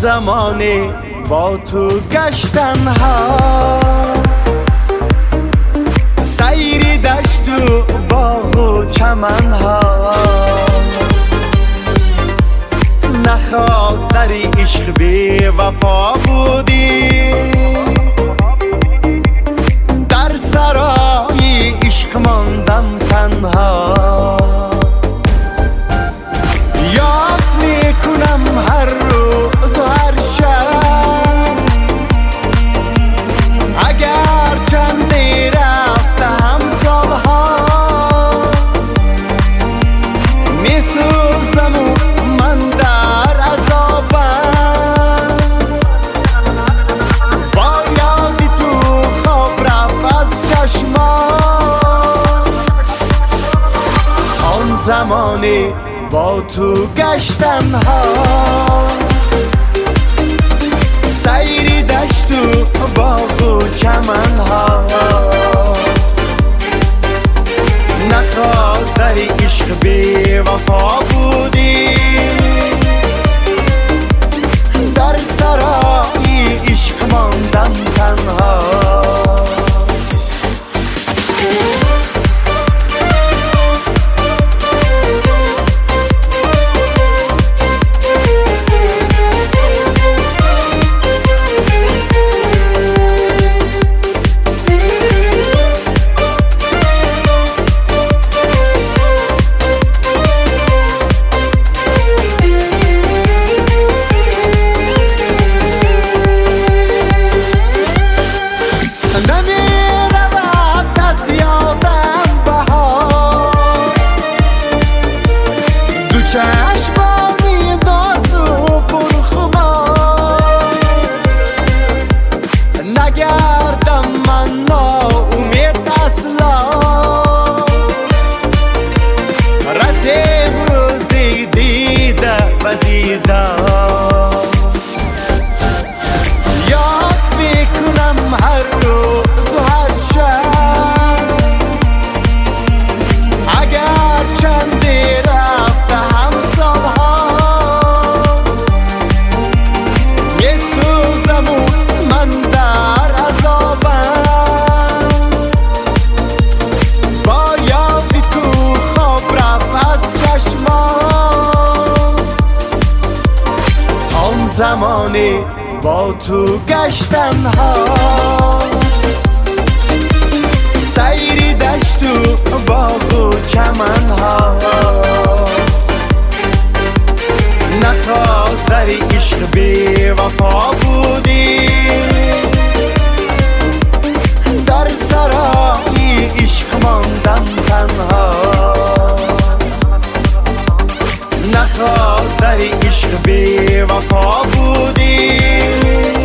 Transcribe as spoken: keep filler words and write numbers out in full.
زمانی با تو گشتن ها، سیری دشت و باغ و چمن ها، نخواد دری عشق بی وفا بودی، در سرای عشق ماندم تنها. یاد میکنم هر روز و هر شب، اگر چندی رفته هم سالها، میسوزم و من در عذابم، با یادی تو خواب رفت از چشمام. آن زمانی با تو گشتن ها، سیری دشت و باغ و چمن ها، نخواد دری عشق بی وفا بودی، در سرای عشق ماندم تنها. چشمانی داز و پرخمار، نگردم من ناامید اصلا، رسیم روزی دیده و دیدار. یاد میکنم هر روز و هر شب، اگر چندی رفته هم سالها، میسوزم و من در عذابم، با یادی تو خواب رفت از چشمام. آن زمانی با تو گشتن ها، سیری دشت و باغ و چمن ها، نخواد دری عشق بی وفا بودی، در سرای عشق ماندم تنها. نخواد دری عشق بی وفا بودی،